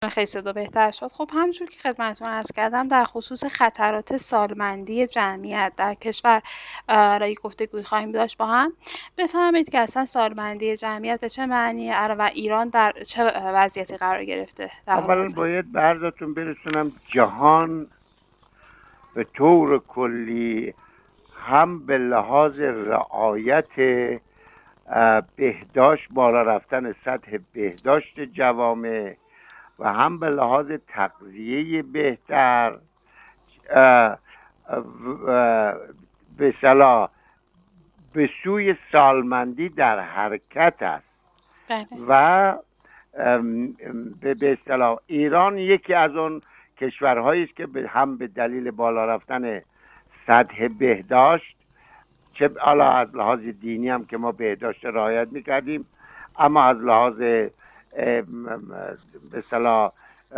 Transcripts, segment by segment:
خیلی صدا بهتر شد. خب همونجور که خدمتتون عرض کردم در خصوص خطرات سالمندی جمعیت در کشور را یک گفتگوی خواهیم داشت با هم. بفرمایید که اصلا سالمندی جمعیت به چه معنیه و ایران در چه وضعیتی قرار گرفته در حال اولا حاضر؟ باید به عرضتون برسونم جهان به طور کلی هم به لحاظ رعایت بهداشت، بالا رفتن سطح بهداشت جوامع و هم به لحاظ تغذیه بهتر به صلاح به سوی سالمندی در حرکت است. بله. و به اصطلاح ایران یکی از اون کشورهایی است که هم به دلیل بالا رفتن سطح بهداشت، چه حالا از لحاظ دینی هم که ما بهداشت رعایت میکردیم، اما از لحاظ به اصطلاح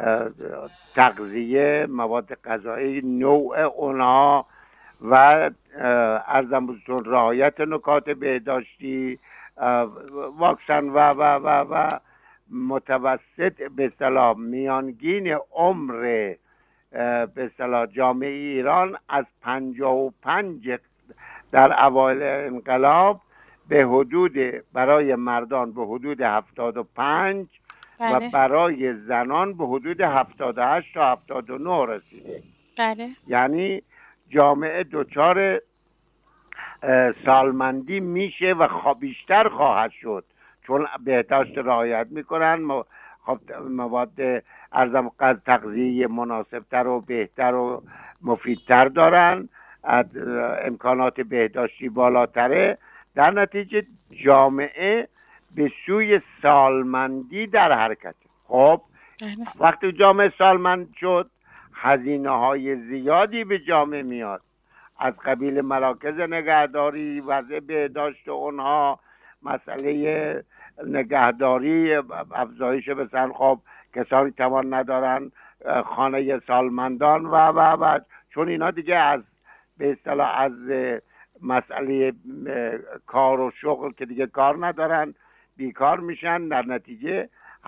تغذیه، مواد غذایی، نوع اونها و ارزم بزرگتون رعایت نکات بهداشتی، واکسن و متوسط به اصطلاح میانگین عمر به اصطلاح جامعه ایران از 55 در اوایل انقلاب به حدود، برای مردان به حدود 75 و برای زنان به حدود 78 تا 79 رسیده. بله. یعنی جامعه دچار سالمندی میشه و بیشتر خواهد شد چون بهداشت رعایت میکنن، مواد ارزم تغذیه مناسبتر و بهتر و مفیدتر دارن، امکانات بهداشتی بالاتره، در نتیجه جامعه به سوی سالمندی در حرکت. خب وقتی جامعه سالمند شد هزینه های زیادی به جامعه میاد، از قبیل مراکز نگهداری، وضع بهداشت اونها، مسئله نگهداری، افزایش مثلا خب کسانی توان ندارن خانه سالمندان و چون اینا دیگه از به اصطلاح از مسئله کار و شغل که دیگه کار ندارن بیکار میشن، در نتیجه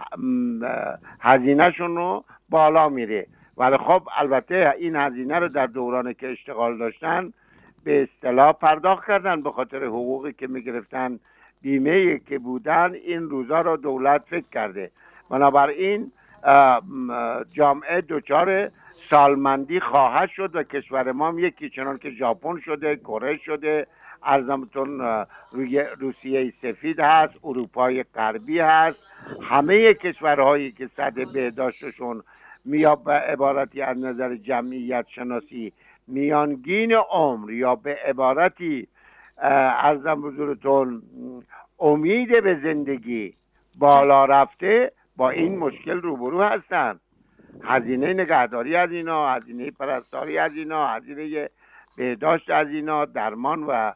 هزینه شون رو بالا میره. ولی خب البته این هزینه رو در دورانی که اشتغال داشتن به اصطلاح پرداخت کردن به خاطر حقوقی که میگرفتن، بیمه‌ای که بودن، این روزا رو دولت فکر کرده. بنابراین جامعه دچار سالمندی خواهد شد و کشور ما هم یکی، چنان که ژاپن شده، کره شده، ارزمتون روسیه سفید هست، اروپای غربی هست، همه کشورهایی که سطح بهداشتشون یا به عبارتی از نظر جمعیت شناسی میانگین عمر یا به عبارتی ارزم بزرگتون امید به زندگی بالا رفته، با این مشکل روبرو هستن. هزینه نگهداری از اینا، هزینه پرستاری از اینا، هزینه بهداشت از اینا، درمان و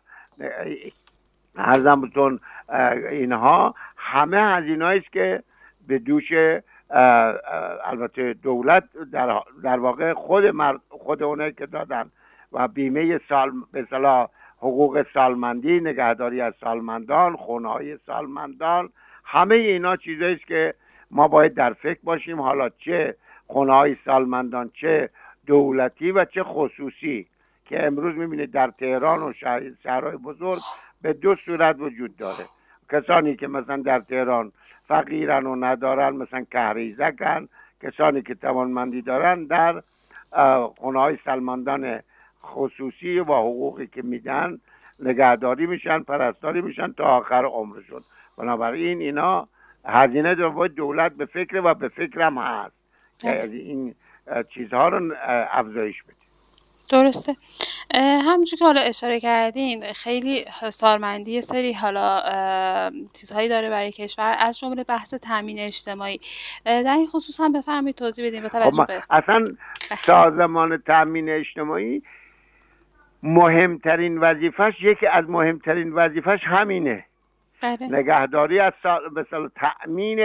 ارزم بزرگتون اینها همه هزینه‌ای است که به دوش البته دولت در واقع خود اونایی که دادن و بیمه به اصطلاح حقوق سالمندی، نگهداری از سالمندان، خونه‌های سالمندان، همه اینا چیزایی است که ما باید در فکر باشیم، حالا چه خونه‌های سالمندان، چه دولتی و چه خصوصی، که امروز می‌بینید در تهران و شهرهای بزرگ به دو صورت وجود داره. کسانی که مثلا در تهران فقیرن و ندارن، مثلا کهریزکن، کسانی که توانمندی دارن در خونه‌های سالمندان خصوصی و حقوقی که میدن نگهداری میشن، پرستاری میشن تا آخر عمرشون. بنابراین اینا هزینه باید دولت به فکر و به فکرم هست که این چیزها رو افزایش بده. درسته. همونجور که حالا اشاره کردین خیلی سالمندی سری حالا چیزهایی داره برای کشور، از جمله بحث تامین اجتماعی. در این خصوص هم بفرمایید توضیح بدین با توجه به اصلا سازمان تامین اجتماعی مهمترین وظیفش، یکی از مهمترین وظیفش همینه. نگهداری از مثلا تأمین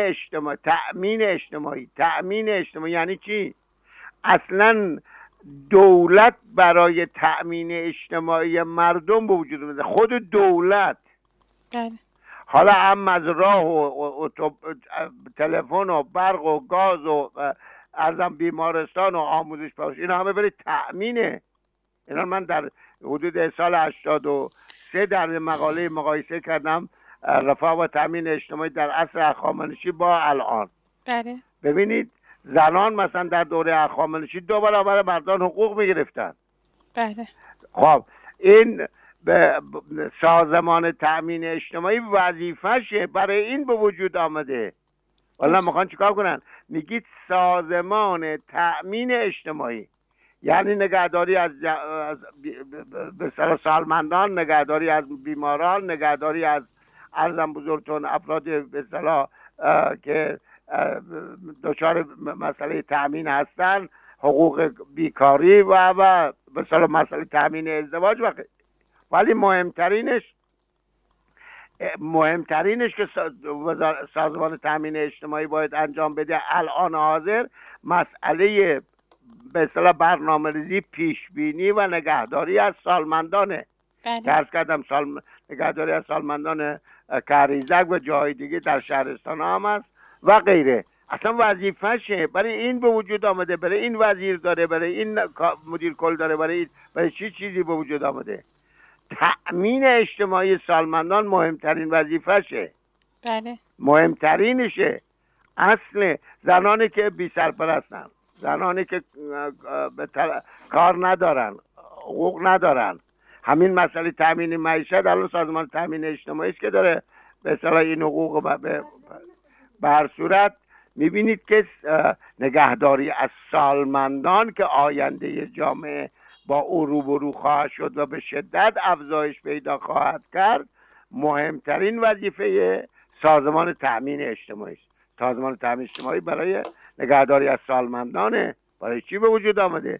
اجتماعی یعنی چی؟ اصلا دولت برای تأمین اجتماعی مردم به وجود میاد، خود دولت. حالا هم از راه و تلفن و برق و گاز و ارزم بیمارستان و آموزش پرورش، اینا همه برای تأمینه. اینا من در حدود سال 83 در مقاله مقایسه کردم رفاه و تأمین اجتماعی در عصر هخامنشی با الان. بله. ببینید زنان مثلا در دوره هخامنشی 2 برابر مردان حقوق میگرفتن. بله. خب این به سازمان تأمین اجتماعی وظیفشه برای این به وجود آمده. والا میخوان چیکار کنن؟ میگید سازمان تأمین اجتماعی، یعنی نگهداری از به سالمندان، نگهداری از بیماران، نگهداری از ارزم بزرگتون افراد به اصطلاح که دچار مسئله تأمین هستن، حقوق بیکاری و به اصطلاح مسئله تأمین ازدواج. ولی مهمترینش که سازمان تأمین اجتماعی باید انجام بده الان حاضر مسئله به اصطلاح برنامه‌ریزی، پیشبینی و نگهداری از سالمندانه. که عرض کردم نگهداری از سالمندان کریزک و جای دیگه در شهرستان هم هست و غیره. اصلا وظیفشه، برای این به وجود آمده، برای این وزیر داره، برای این مدیر کل داره، برای چیزی به وجود آمده. تأمین اجتماعی سالمندان مهمترین وظیفشه. بله. مهمترینشه. اصل زنانی که بی سرپرستن، زنانی که کار ندارن، حقوق ندارن، همین مسئله تأمین معیشت الان سازمان تأمین اجتماعی است که داره به اصطلاح این حقوق به هر صورت میبینید که نگهداری از سالمندان که آینده جامعه با او روبرو خواهد شد و به شدت افزایش پیدا خواهد کرد، مهمترین وظیفه سازمان تأمین اجتماعی است. سازمان تأمین اجتماعی برای نگهداری از سالمندانه. برای چی به وجود آمده؟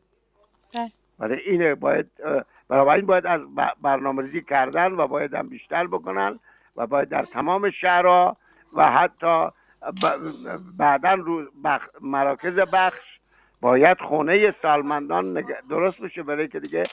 برای اینه. برای این باید از برنامه‌ریزی کردن و باید هم بیشتر بکنن و باید در تمام شهرها و حتی بعداً مراکز بخش باید خونه سالمندان درست بشه، برای که دیگه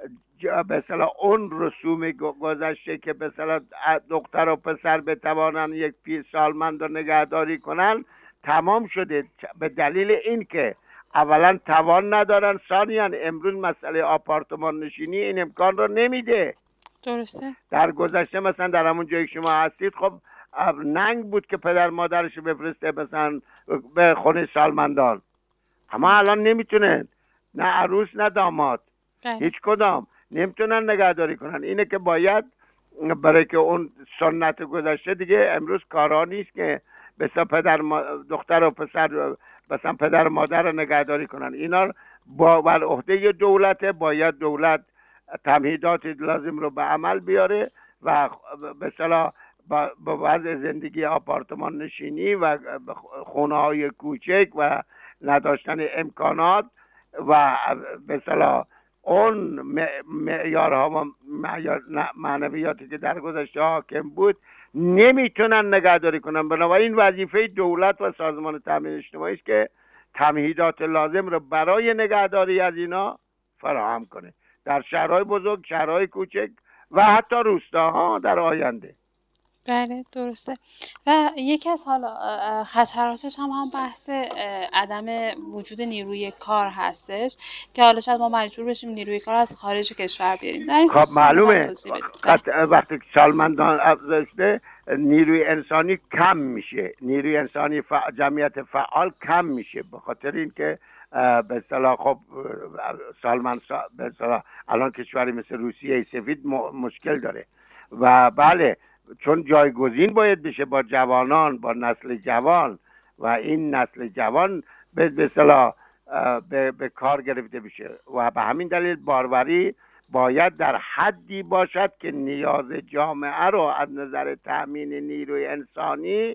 به اصطلاح اون رسوم گذشته که به اصطلاح دختر و پسر بتوانن یک سالمند رو نگهداری کنن تمام شده، به دلیل این که اولا توان ندارن، ثانیاً امروز مسئله آپارتمان نشینی این امکان رو نمیده. درسته. در گذشته مثلا در همون جایی که شما هستید خب ننگ بود که پدر مادرش بفرسته مثلا به خونه سالمندان، اما الان نمیتونن، نه عروس نه داماد هیچ کدام نمیتونن نگهداری کنن. اینه که باید برای که اون سنت گذشته دیگه امروز کارا نیست که مثلا دختر و پسر مثلا پدر و مادر رو نگهداری کنن. اینا بر عهده دولته، باید دولت تمهیدات لازم رو به عمل بیاره و به اصطلاح با وضع زندگی آپارتمان نشینی و خونه های کوچک و نداشتن امکانات و به اصطلاح اون معیارها و معنویاتی که در گذشته حاکم بود نمیتونن نگهداری کنن. بنابراین وظیفه دولت و سازمان تأمین اجتماعی است که تمهیدات لازم رو برای نگهداری از اینا فراهم کنه در شهرهای بزرگ، شهرهای کوچک و حتی روستاها در آینده. بله درسته. و یکی از حالا خطراتش هم بحث عدم وجود نیروی کار هستش که حالا شاید ما مجبور بشیم نیروی کار از خارج کشور بیاریم. خب معلومه وقتی سالمندان افزایشته نیروی انسانی کم میشه، نیروی انسانی جمعیت فعال کم میشه، به خاطر اینکه به اصطلاح خب به اصطلاح الان کشوری مثل روسیه سفید مشکل داره و بله چون جایگزین باید بشه با جوانان، با نسل جوان و این نسل جوان به اصطلاح به کار گرفته بشه و به همین دلیل باروری باید در حدی باشد که نیاز جامعه رو از نظر تأمین نیروی انسانی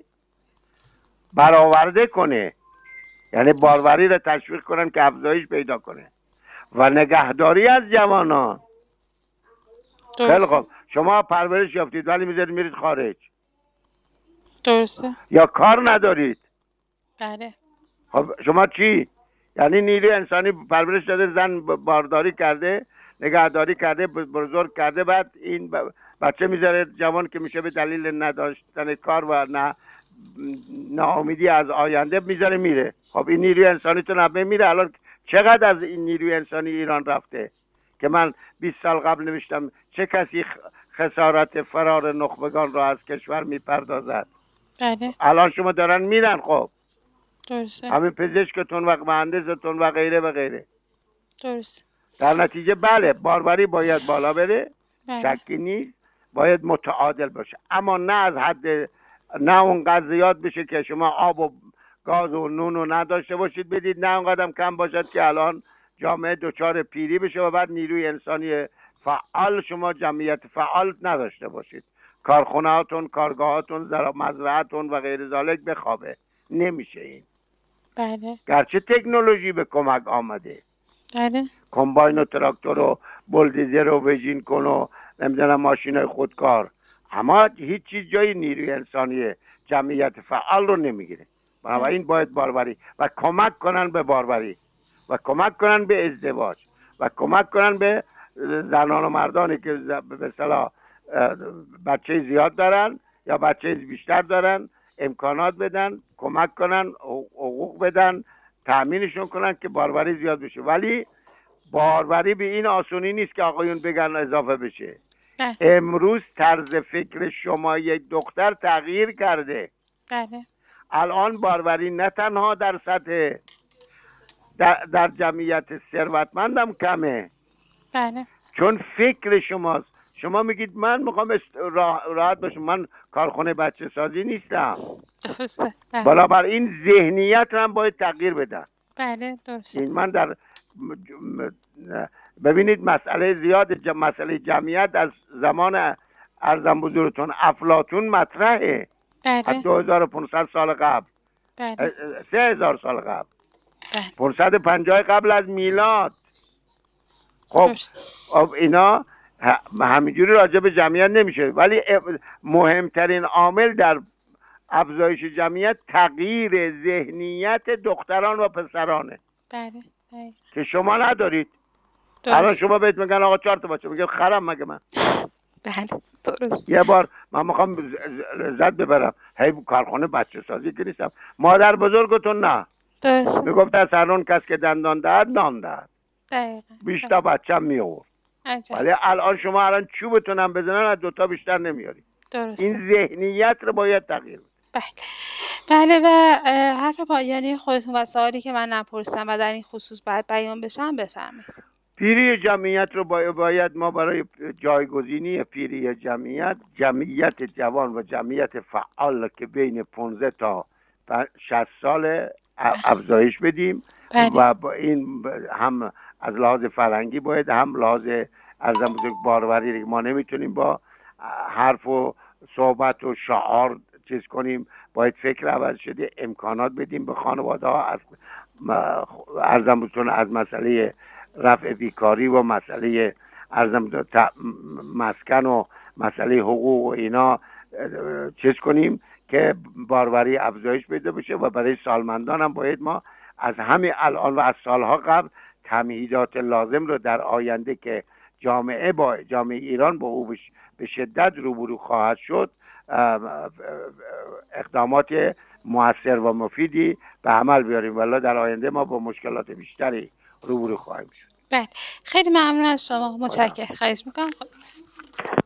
برآورده کنه، یعنی باروری رو تشویق کنن که افزایش پیدا کنه و نگهداری از جوانان. خیلی خوب، شما پرورش یافتید ولی میرید خارج. درسته. یا کار ندارید. بله. خب شما چی؟ یعنی نیروی انسانی پرورش داده، زن بارداری کرده، نگهداری کرده، بزرگ کرده، بعد این بچه میذاره جوان که میشه به دلیل نداشتن کار و ناامیدی از آینده میذاره میره. خب این نیروی انسانیتون هم میره. الان چقدر از این نیروی انسانی ایران رفته که من 20 سال قبل نوشتم چه کسی خسارت فرار نخبگان را از کشور میپردازد. بله الان شما دارن میرن. خب درسته همین پزشکتون و مهندستون و غیره و غیره. درست در نتیجه بله باروری باید بالا بره، بله شکی نیست، باید متعادل باشه، اما نه از حد، نه اونقدر زیاد بشه که شما آب و گاز و نون رو نداشته باشید بدید، نه اونقدر کم باشد که الان جامعه دچار پیری بشه و بعد نیروی انسانی فعال، شما جمعیت فعال نداشته باشید، کارخونه هاتون، کارگاهاتون، مزرعتون و غیر ذالک بخوابه. نمیشه این. بله گرچه تکنولوژی به کمک آمده، بله کمباین و تراکتور و بلدیزر و وژین کن و نمیدونم ماشین خودکار، اما هیچ چیز جای نیروی انسانی جمعیت فعال رو نمیگیره. بنابراین باید باروری و کمک کنن به باروری و کمک کنن به ازدواج و کمک کنن به زنان و مردانی که به اصطلاح بچه زیاد دارن یا بچه بیشتر دارن، امکانات بدن، کمک کنن، حقوق بدن، تأمینشون کنن که باروری زیاد بشه. ولی باروری به این آسونی نیست که آقایون بگن اضافه بشه. بله امروز طرز فکر شما یک دختر تغییر کرده. بله الان باروری نه تنها در سطح در جمعیت ثروتمندم کمه، بله چون فکر شماست. شما میگید من میخوام راحت باشم، من کارخونه بچه سازی نیستم. درسته بله بنابراین ذهنیت هم باید تغییر بدن. بله درسته این من در ببینید مسئله زیاد مسئله جمعیت از زمان ارزم بزرگتون افلاطون مطرحه. از بله 2500 سال قبل، بله 3000 سال قبل، بله 550 قبل از میلاد. خب درسته اینا همینجوری راجع به جمعیت نمیشه، ولی مهمترین عامل در افزایش جمعیت تغییر ذهنیت دختران و پسرانه بله بله که شما ندارید. الان درست شما بهت میگن آقا 4 تا بچه، میگه خرم مگه من. بله درست یه بار من میخوام لذت ببرم، هی کارخونه بچه سازی که نیستم. مادر بزرگتون نه درست میگفت از هر اون کس که دندان دهد نان دهد، دقیقا بیشتر بچه میور. عجب ولی الان شما الان چوبتون هم بزنن از 2 تا بیشتر نمیاری. درسته این ذهنیت رو باید تغییر بدید. بله بله و حرف پایانی خودتون و سوالی که من نپرسیدم و در این خصوص باید بیان بشم بفرمایید. پیری جمعیت رو باید ما برای جایگزینی پیری جمعیت جوان و جمعیت فعال که بین 15 تا 60 سال افزایش بدیم. بله. و با این هم از لحاظ فرهنگی باید، هم لحاظ ارزم بزرگ باروری. ما نمیتونیم با حرف و صحبت و شعار چیز کنیم، باید فکر عوض شده، امکانات بدیم به خانواده ها. ارزم بزرگ از مسئله رفع بیکاری و مسئله مسکن و مسئله حقوق و اینا چیز کنیم که باروری افزایش پیدا بشه. و برای سالمندان هم باید ما از همین الان و از سالها قبل تمهیدات لازم رو در آینده که جامعه ایران با او به شدت روبرو خواهد شد، اقدامات مؤثر و مفیدی به عمل بیاریم، ولی در آینده ما با مشکلات بیشتری روبرو خواهیم شد. بله خیلی ممنون از شما، متشکرم. خواهش میکنم.